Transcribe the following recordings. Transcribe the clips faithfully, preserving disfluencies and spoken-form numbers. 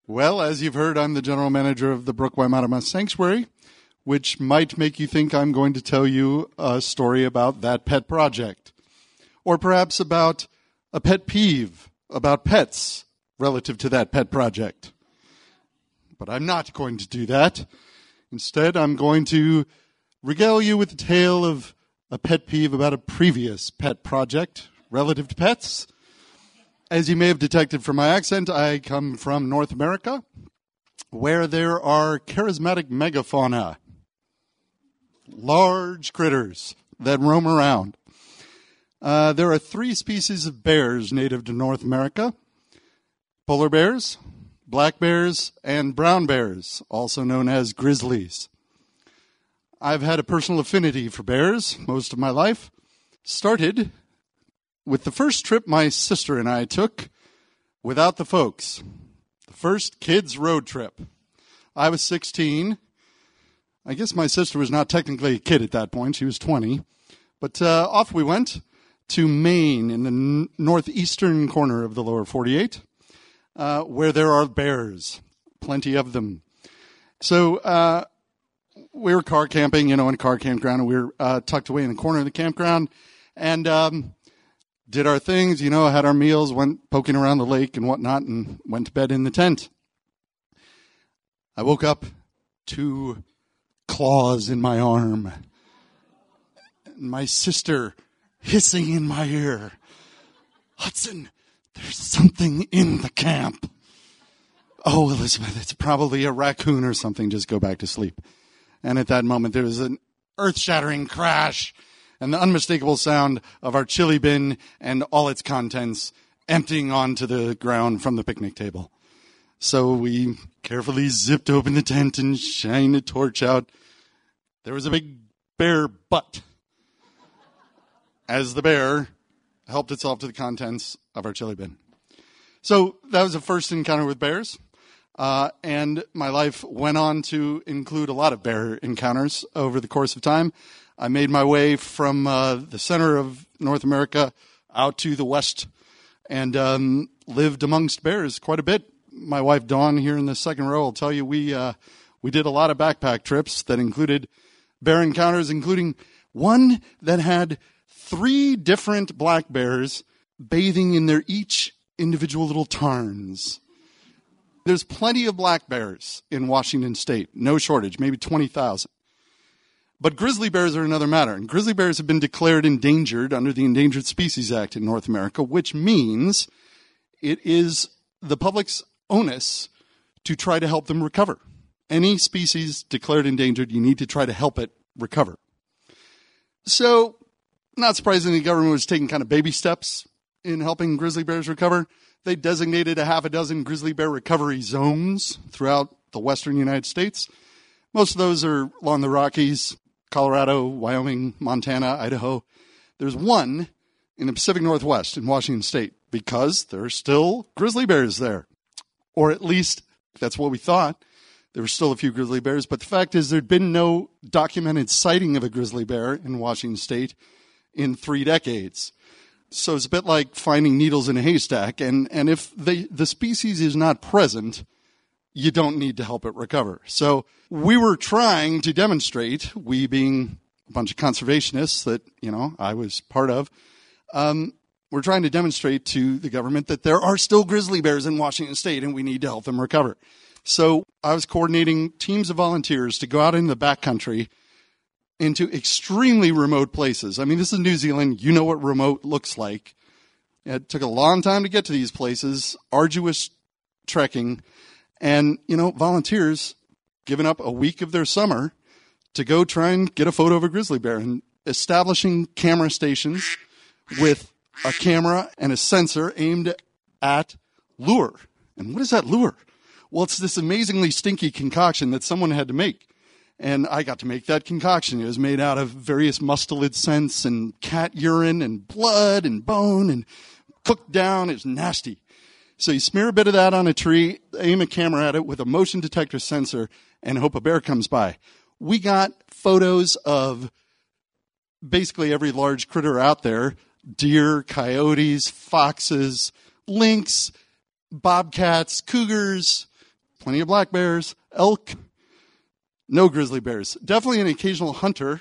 Well, as you've heard, I'm the general manager of the Brook Waimarama Sanctuary, which might make you think I'm going to tell you a story about that pet project. Or perhaps about a pet peeve about pets relative to that pet project. But I'm not going to do that. Instead, I'm going to regale you with a tale of a pet peeve about a previous pet project relative to pets. As you may have detected from my accent, I come from North America, where there are charismatic megafauna, large critters that roam around. Uh, there are three species of bears native to North America: polar bears, black bears, and brown bears, also known as grizzlies. I've had a personal affinity for bears most of my life. Started with the first trip my sister and I took without the folks. The first kids' road trip. I was sixteen. I guess my sister was not technically a kid at that point. She was twenty. But uh, off we went to Maine in the n- northeastern corner of the lower forty-eight, uh, where there are bears, plenty of them. So uh, we were car camping, you know, in a car campground, and we were uh, tucked away in the corner of the campground, and um, did our things, you know, had our meals, went poking around the lake and whatnot, and went to bed in the tent. I woke up to claws in my arm, and my sister hissing in my ear, "Hudson, there's something in the camp." "Oh, Elizabeth, it's probably a raccoon or something. Just go back to sleep." And at that moment, there was an earth-shattering crash and the unmistakable sound of our chili bin and all its contents emptying onto the ground from the picnic table. So we carefully zipped open the tent and shined a torch out. There was a big bear butt as the bear helped itself to the contents of our chili bin. So that was the first encounter with bears. Uh, and my life went on to include a lot of bear encounters over the course of time. I made my way from uh, the center of North America out to the west and um, lived amongst bears quite a bit. My wife, Dawn, here in the second row, will tell you we uh, we did a lot of backpack trips that included bear encounters, including one that had three different black bears bathing in their each individual little tarns. There's plenty of black bears in Washington State, no shortage, maybe twenty thousand. But grizzly bears are another matter, and grizzly bears have been declared endangered under the Endangered Species Act in North America, which means it is the public's onus to try to help them recover. Any species declared endangered, you need to try to help it recover. So, not surprisingly, the government was taking kind of baby steps in helping grizzly bears recover. They designated a half a dozen grizzly bear recovery zones throughout the western United States. Most of those are along the Rockies, Colorado, Wyoming, Montana, Idaho. There's one in the Pacific Northwest in Washington State because there are still grizzly bears there. Or at least that's what we thought. There were still a few grizzly bears, but the fact is there'd been no documented sighting of a grizzly bear in Washington State in three decades. So it's a bit like finding needles in a haystack, and, and if the, the species is not present, you don't need to help it recover. So we were trying to demonstrate, we being a bunch of conservationists that, you know, I was part of, um, we're trying to demonstrate to the government that there are still grizzly bears in Washington State and we need to help them recover. So I was coordinating teams of volunteers to go out in the backcountry into extremely remote places. I mean, this is New Zealand. You know what remote looks like. It took a long time to get to these places, arduous trekking, and, you know, volunteers giving up a week of their summer to go try and get a photo of a grizzly bear and establishing camera stations with a camera and a sensor aimed at lure. And what is that lure? Well, it's this amazingly stinky concoction that someone had to make. And I got to make that concoction. It was made out of various mustelid scents and cat urine and blood and bone and cooked down. It was nasty. So you smear a bit of that on a tree, aim a camera at it with a motion detector sensor, and hope a bear comes by. We got photos of basically every large critter out there: deer, coyotes, foxes, lynx, bobcats, cougars, plenty of black bears, elk, no grizzly bears. Definitely an occasional hunter.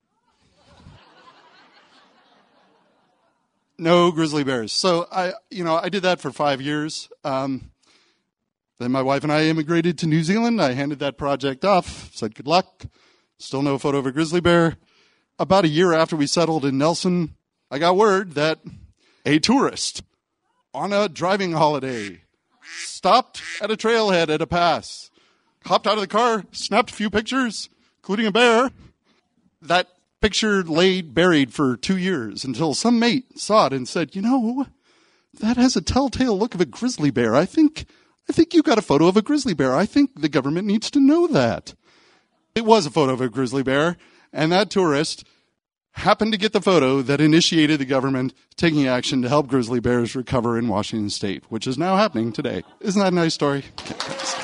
No grizzly bears. So I, you know, I did that for five years. Um, then my wife and I immigrated to New Zealand. I handed that project off, said good luck. Still no photo of a grizzly bear. About a year after we settled in Nelson, I got word that a tourist on a driving holiday stopped at a trailhead at a pass, hopped out of the car, snapped a few pictures, including a bear. That picture laid buried for two years until some mate saw it and said, you know, that has a telltale look of a grizzly bear. I think, I think you got a photo of a grizzly bear. I think the government needs to know that. It was a photo of a grizzly bear, and that tourist happened to get the photo that initiated the government taking action to help grizzly bears recover in Washington state, which is now happening today. Isn't that a nice story? Okay,